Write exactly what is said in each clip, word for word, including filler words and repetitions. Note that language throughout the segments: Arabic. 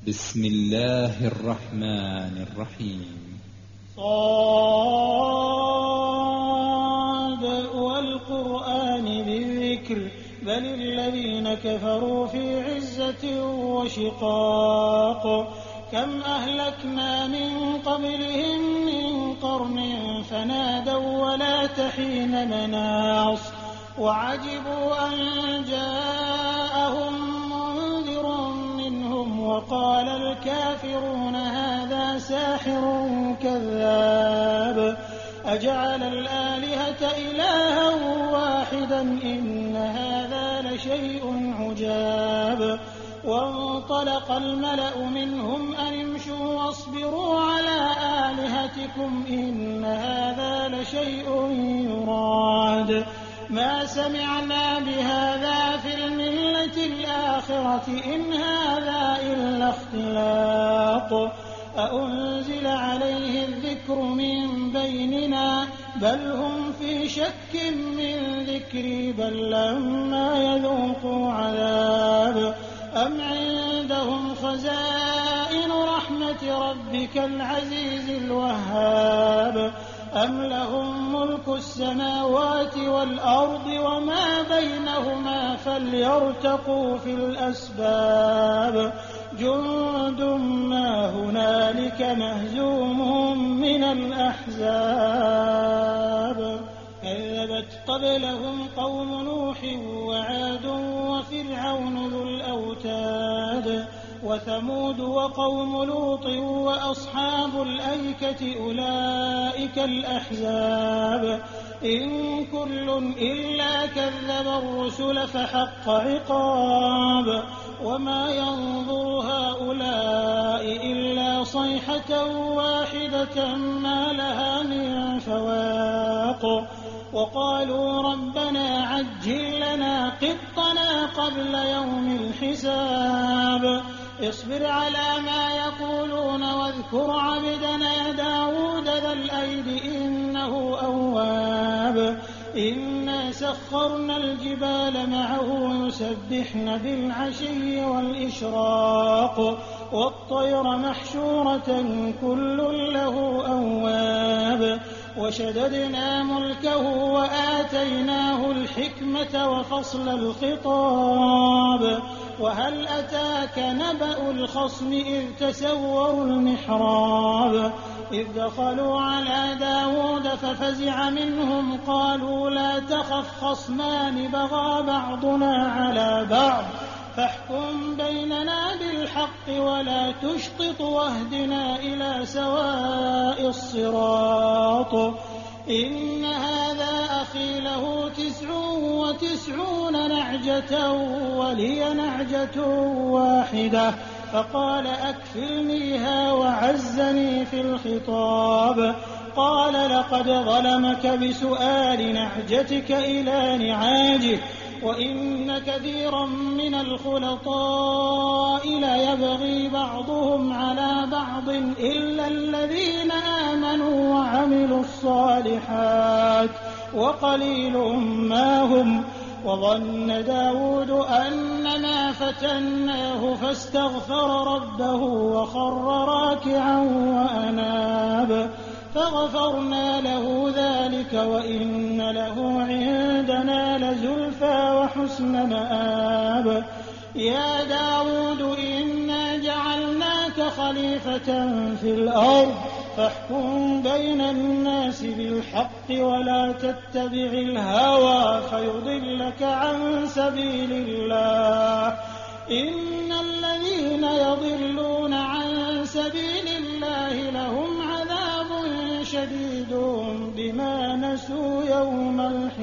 بسم الله الرحمن الرحيم. صاد والقرآن بالذكر بل الذين كفروا في عزة وشقاق كم أهلكنا من قبلهم من قرن فنادوا ولا تحين مناص وعجبوا أن جاءهم منذر منهم وقال الكافرون هذا ساحر كذاب أجعل الآلهة إلها واحدا إن هذا لشيء عجاب وانطلق الملأ منهم أن امشوا واصبروا على آلهتكم إن هذا لشيء يراد ما سمعنا بهذا في الملة الآخرة إن هذا إلا اختلاق أأنزل عليه الذكر من بيننا بل هم في شك من ذكري بل لما يذوقوا عذاب أم عندهم خزائن رحمة ربك العزيز الوهاب أم لهم ملك السماوات والأرض وما بينهما فليرتقوا في الأسباب جند ما هنالك مهزوم من الأحزاب كذبت قبلهم قوم نوح وعاد وفرعون ذو الأوتاد وثمود وقوم لوط وأصحاب الأيكة أولئك الأحزاب إن كل إلا كذب الرسل فحق عقاب وما ينظر هؤلاء إلا صيحة واحدة ما لها من فواق وقالوا ربنا عجل لنا قطنا قبل يوم الحساب اصبر على ما يقولون واذكر عبدنا داود ذا الأيد إنه أواب إنا سخرنا الجبال معه يسبحن بالعشي والإشراق والطير محشورة كل له أواب وشددنا ملكه وآتيناه الحكمة وفصل الخطاب وهل أتاك نبأ الخصم إذ تسوروا المحراب إذ دخلوا على داود ففزع منهم قالوا لا تخف خصمان بغى بعضنا على بعض فاحكم بيننا بالحق ولا تشطط واهدنا إلى سواء الصراط إن هذا أخي له تسع وتسعون نعجة ولي نعجة واحدة فقال أكفلنيها وعزني في الخطاب قال لقد ظلمك بسؤال نعجتك إلى نعاجه وإن كثيرا من الخلطاء ليبغي بعضهم على بعض إلا الذين آمنوا وعملوا الصالحات وقليل ما هم وظن داود أنما فتناه فاستغفر ربه وخر راكعا وأناب فغفرنا له ذلك وإن له عندنا لزلفى وحسن مآب يا داود إنا جعلناك خليفة في الأرض فاحكم بين الناس بالحق ولا تتبع الهوى فيضلك عن سبيل الله إن الذين يضلون عن سبيل الله لهم عذاب شديد بما نسوا يوم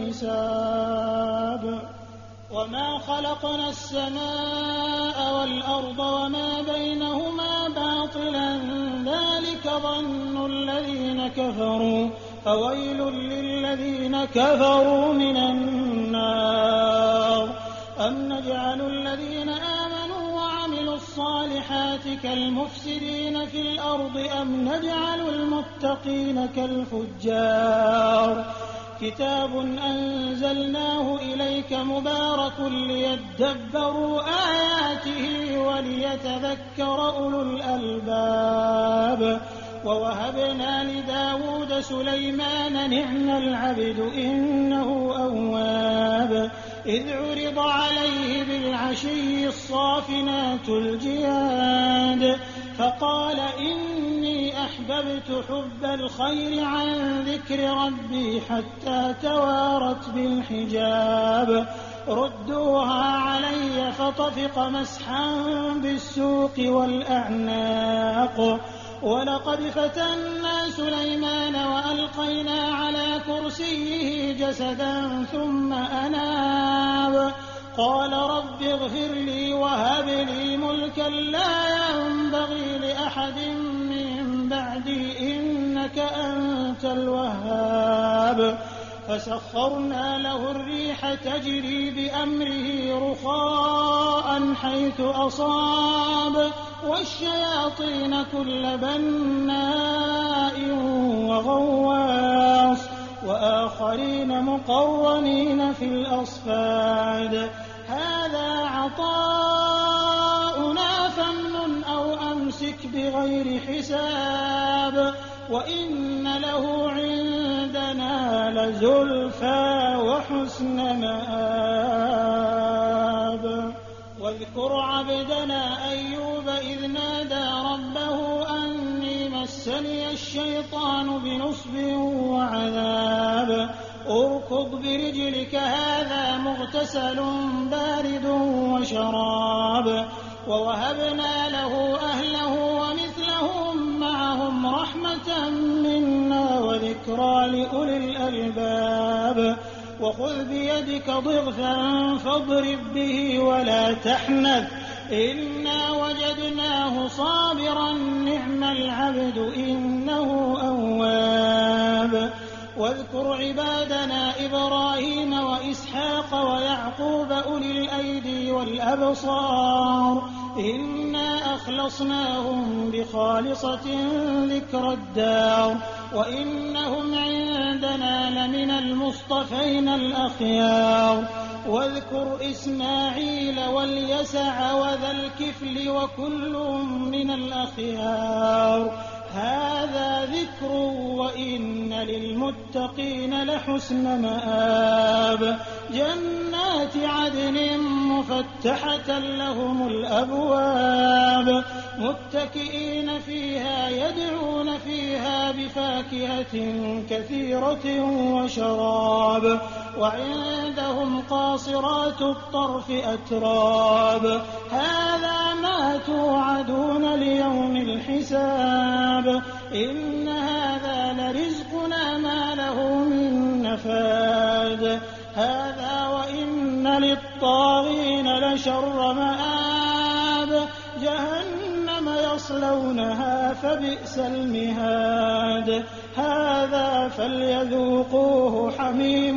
الحساب وما خلقنا السماء والأرض وما بينهما باطلا ذلك ظن الذين كفروا فويل للذين كفروا من النار أم نجعل الذين آمنوا وعملوا الصالحات كالمفسدين في الأرض أم نجعل المتقين كالفجار كتاب أنزلناه إليك مبارك ليدبروا آياته وليتذكر أولو الألباب ووهبنا لداود سليمان نعم العبد إنه أواب إذ عرض عليه بالعشي الصافنات الجياد فقال إني أحببت حب الخير عن ذكر ربي حتى توارت بالحجاب ردوها علي فطفق مسحا بالسوق والأعناق ولقد فتنا سليمان وألقينا على كرسيه جسدا ثم أناب قال رب اغفر لي وهب لي ملكا لا ينبغي لأحد من بعدي إنك أنت الوهاب فسخرنا له الريح تجري بأمره رخاء حيث أصاب والشياطين كل بناء وغواص وآخرين مقرنين في الأصفاد هذا عطاؤنا فامنن أو أمسك بغير حساب وإن له عندنا لزلفى وحسن مآب واذكر عبدنا أيوب إذ نادى ربه أني مسني الشيطان بنصب وعذاب اركض برجلك هذا مغتسل بارد وشراب ووهبنا له أهله ومثلهم معهم رحمة منا وذكرى لأولي الألباب وخذ بيدك ضغثا فاضرب به ولا تحنث إنا وجدناه صابرا نعم العبد إنه أواب واذكر عبادنا إبراهيم وإسحاق ويعقوب أولي الأيدي والأبصار إنا أخلصناهم بخالصة ذكر الدار وإنهم عندنا لمن المصطفين الأخيار واذكر إسماعيل واليسع وذا الكفل وكل من الأخيار هذا ذكر وإن للمتقين لحسن مآب جنات عدن مفتحة لهم الأبواب متكئين فيها يدعون فيها بفاكهة كثيرة وشراب وعندهم قاصرات الطرف أتراب هذا ما توعدون ليوم الحساب إن هذا لرزقنا ما له من نفاد هذا وإن للطاغين لشر مآب جهنم يصلونها فبئس المهاد هذا فليذوقوه حميم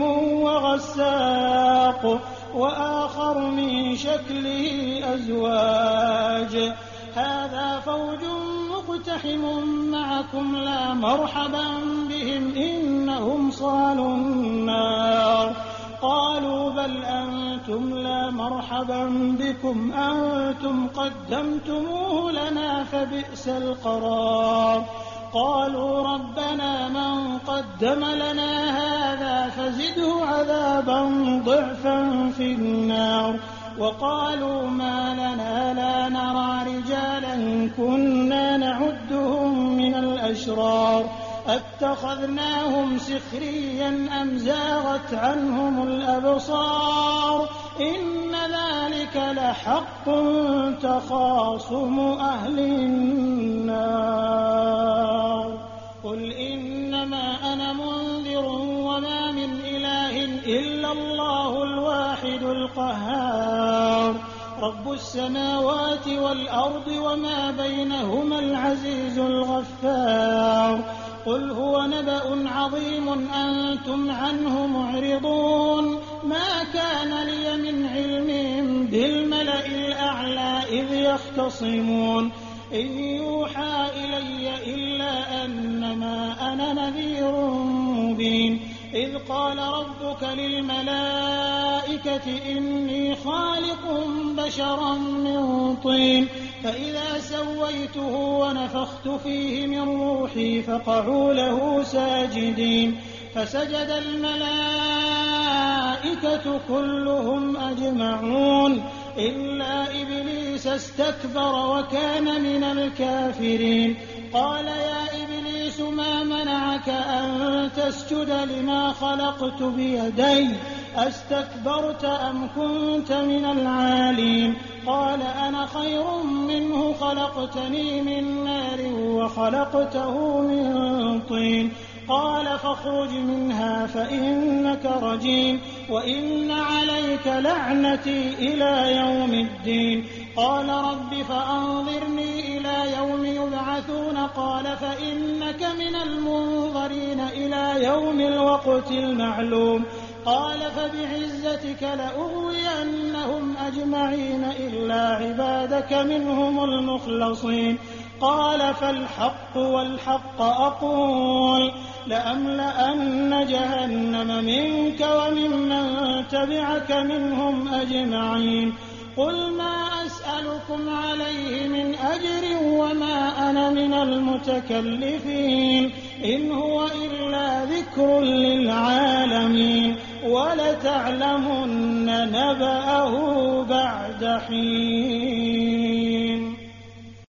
وغساق وآخر من شكله أزواج هذا فوج مقتحم معكم لا مرحبا بهم إنهم صالوا النار قالوا بل أنتم لا مرحبا بكم أنتم قدمتموه لنا فبئس القرار قالوا ربنا من قدم لنا هذا فزده عذابا ضعفا في النار وقالوا ما لنا لا نرى رجالا كنا نعدهم من الأشرار أتخذناهم سخريا أم زاغت عنهم الأبصار إن ذلك لحق تخاصم أهل النار قل إنما أنا منذر وما من إله إلا الله الواحد القهار رب السماوات والأرض وما بينهما العزيز الغفار قل هو نبأ عظيم أنتم عنه معرضون ما كان لي من علم بالملأ الأعلى إذ يختصمون إن يوحى إلي إلا أنما أنا نذير مبين إذ قال ربك للملائكة إني خالق بشرا من طين فإذا سويته ونفخت فيه من روحي فقعوا له ساجدين فسجد الملائكة كلهم أجمعون إلا إبليس استكبر وكان من الكافرين قال يا إبليس ما منعك أن تسجد لما خلقت بيدي أستكبرت أم كنت من العالين قال أنا خير منه خلقتني من نار وخلقته من طين قال فاخرج منها فإنك رجيم وإن عليك لعنتي إلى يوم الدين قال رب فأنظرني إلى يوم يبعثون قال فإنك من المنظرين إلى يوم الوقت المعلوم قال فبعزتك لأغوينهم أجمعين إلا عبادك منهم المخلصين قال فالحق والحق أقول لأملأن جهنم منك وممن تبعك منهم أجمعين قل ما أسألكم عليه من أجر وما أنا من المتكلفين إن هو إلا ذكر للعالمين ولتعلمن نبأه بعد حين.